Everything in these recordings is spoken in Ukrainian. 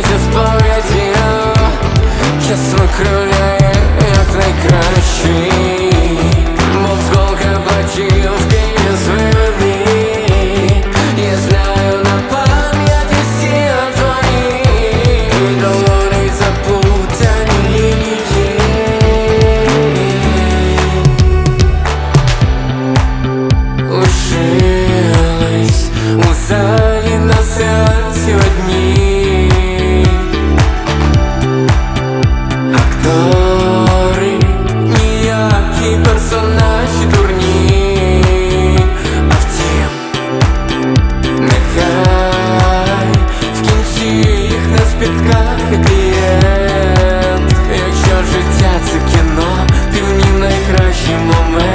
зі спогадів, час викривляє, як найкращий, мов голка платівки з вини. Я знаю на пам'ять усі твої долоні заплутані лінії. Лишились у залі на серці одні актори, ніякі персонажі дурні. А втім, нехай в кінці їх не спіткає клієнт. Якщо життя це кіно, ти в нім найкращий момент.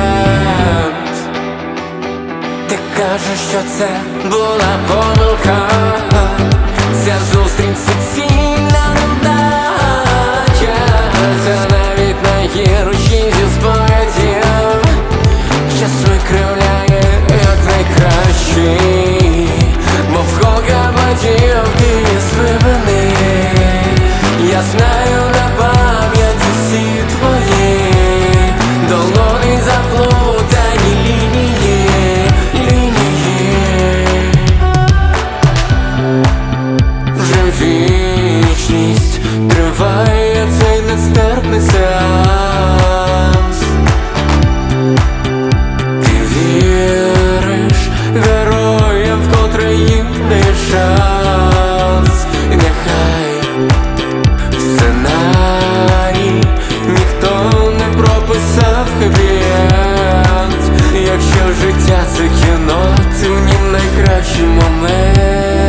Ти кажеш, що це була помилка, ця зустріч суцільна невдача. Це навіть найгірші зі спогадів, час викривляє, як найкращий, мов голка платівки з вини. Я знаю на пам'ять усі твої долоні заплутані лінії. Вже вічність триває цей нестерпний сеанс. Ти віриш героям, вкотре їм не шанс. І нехай в сценарій ніхто не прописав хеппі-енд. Якщо життя це кіно, це в нім найкращий момент.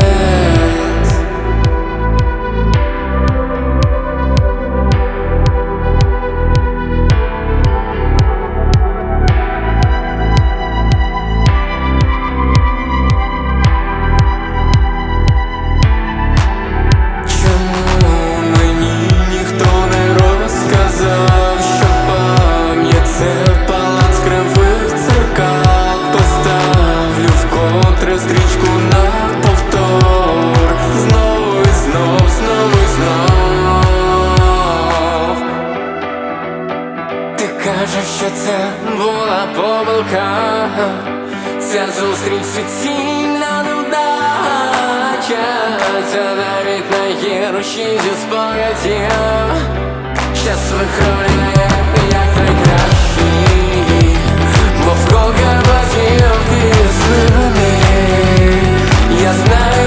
Стрічку на повтор, знову і знов, знову і знов. Ти кажеш, що це була помилка, ця зустріч суцільна невдача. Це навіть найгірші зі спогадів, час викривляє, як найкращий, мов голка платівки з вини. Я знаю